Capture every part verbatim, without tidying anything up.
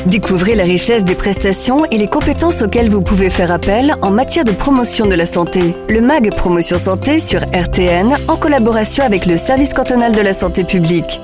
Découvrez la richesse des prestations et les compétences auxquelles vous pouvez faire appel en matière de promotion de la santé. Le M A G Promotion Santé sur R T N en collaboration avec le Service cantonal de la santé publique.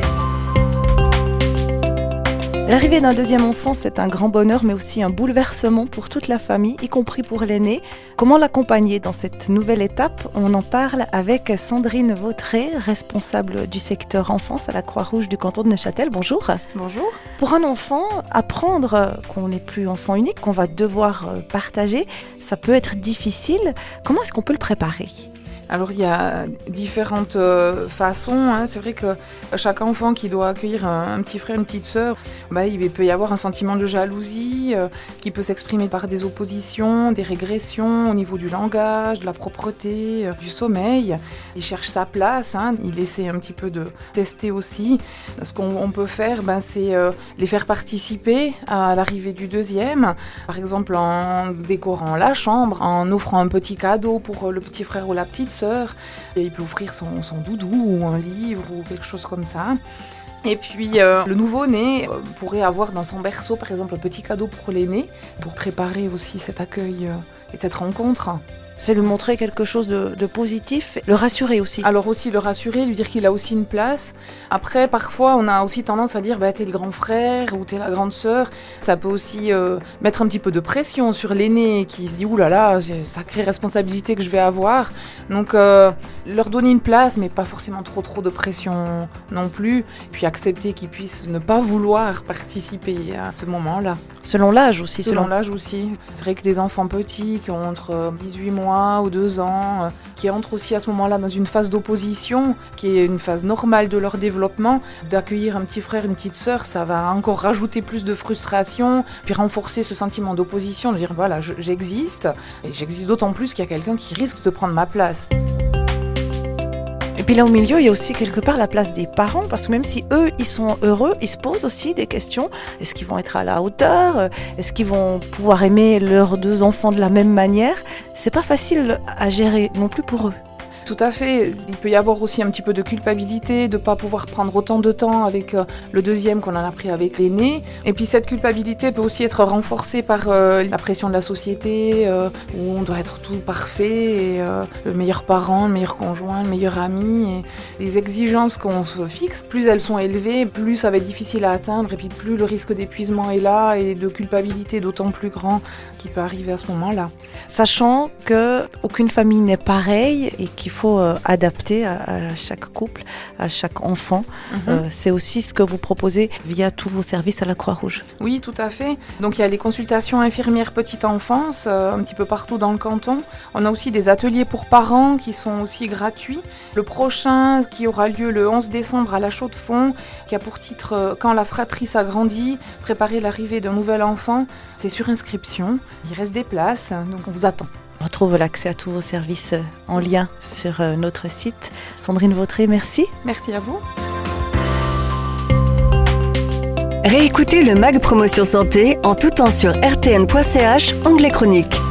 L'arrivée d'un deuxième enfant, c'est un grand bonheur, mais aussi un bouleversement pour toute la famille, y compris pour l'aîné. Comment l'accompagner dans cette nouvelle étape ? On en parle avec Sandrine Vautret, responsable du secteur enfance à la Croix-Rouge du canton de Neuchâtel. Bonjour. Bonjour. Pour un enfant, apprendre qu'on n'est plus enfant unique, qu'on va devoir partager, ça peut être difficile. Comment est-ce qu'on peut le préparer ? Alors il y a différentes euh, façons, hein. C'est vrai que chaque enfant qui doit accueillir un, un petit frère, une petite sœur, bah, il peut y avoir un sentiment de jalousie euh, qui peut s'exprimer par des oppositions, des régressions au niveau du langage, de la propreté, euh, du sommeil. Il cherche sa place, hein. Il essaie un petit peu de tester aussi. Ce qu'on on peut faire, ben, c'est euh, les faire participer à l'arrivée du deuxième, par exemple en décorant la chambre, en offrant un petit cadeau pour le petit frère ou la petite sœur. Et il peut offrir son, son doudou ou un livre ou quelque chose comme ça. Et puis euh, le nouveau-né euh, pourrait avoir dans son berceau par exemple un petit cadeau pour l'aîné pour préparer aussi cet accueil euh, et cette rencontre. C'est lui montrer quelque chose de, de positif, le rassurer aussi. Alors aussi le rassurer, lui dire qu'il a aussi une place. Après, parfois, on a aussi tendance à dire bah, « t'es le grand frère » ou « t'es la grande sœur ». Ça peut aussi euh, mettre un petit peu de pression sur l'aîné qui se dit « ouh là là, c'est une sacrée responsabilité que je vais avoir ». Donc euh, leur donner une place, mais pas forcément trop trop de pression non plus. Puis accepter qu'ils puissent ne pas vouloir participer à ce moment-là. Selon l'âge aussi. Selon, selon l'âge aussi. C'est vrai que des enfants petits qui ont entre dix-huit mois ou deux ans, euh, qui entrent aussi à ce moment-là dans une phase d'opposition, qui est une phase normale de leur développement, d'accueillir un petit frère, une petite sœur, ça va encore rajouter plus de frustration, puis renforcer ce sentiment d'opposition, de dire voilà, je, j'existe, et j'existe d'autant plus qu'il y a quelqu'un qui risque de prendre ma place. Et puis là au milieu, il y a aussi quelque part la place des parents, parce que même si eux, ils sont heureux, ils se posent aussi des questions. Est-ce qu'ils vont être à la hauteur ? Est-ce qu'ils vont pouvoir aimer leurs deux enfants de la même manière ? C'est pas facile à gérer non plus pour eux. Tout à fait. Il peut y avoir aussi un petit peu de culpabilité de ne pas pouvoir prendre autant de temps avec euh, le deuxième qu'on en a pris avec l'aîné. Et puis cette culpabilité peut aussi être renforcée par euh, la pression de la société, euh, où on doit être tout parfait, et, euh, le meilleur parent, le meilleur conjoint, le meilleur ami. Et les exigences qu'on se fixe, plus elles sont élevées, plus ça va être difficile à atteindre, et puis plus le risque d'épuisement est là, et de culpabilité d'autant plus grand qui peut arriver à ce moment-là. Sachant qu'aucune famille n'est pareille et qu'il faut euh, adapter à, à chaque couple, à chaque enfant. Mm-hmm. Euh, c'est aussi ce que vous proposez via tous vos services à la Croix-Rouge. Oui, tout à fait. Donc il y a les consultations infirmières petite enfance, euh, un petit peu partout dans le canton. On a aussi des ateliers pour parents qui sont aussi gratuits. Le prochain qui aura lieu le onze décembre à la Chaux-de-Fonds, qui a pour titre euh, « Quand la fratrie s'agrandit, préparer l'arrivée d'un nouvel enfant », c'est sur inscription. Il reste des places, donc on vous attend. On retrouve l'accès à tous vos services en lien sur notre site. Sandrine Vautret, merci. Merci à vous. Réécoutez le M A G Promotion Santé en tout temps sur r t n point c h, onglet chronique.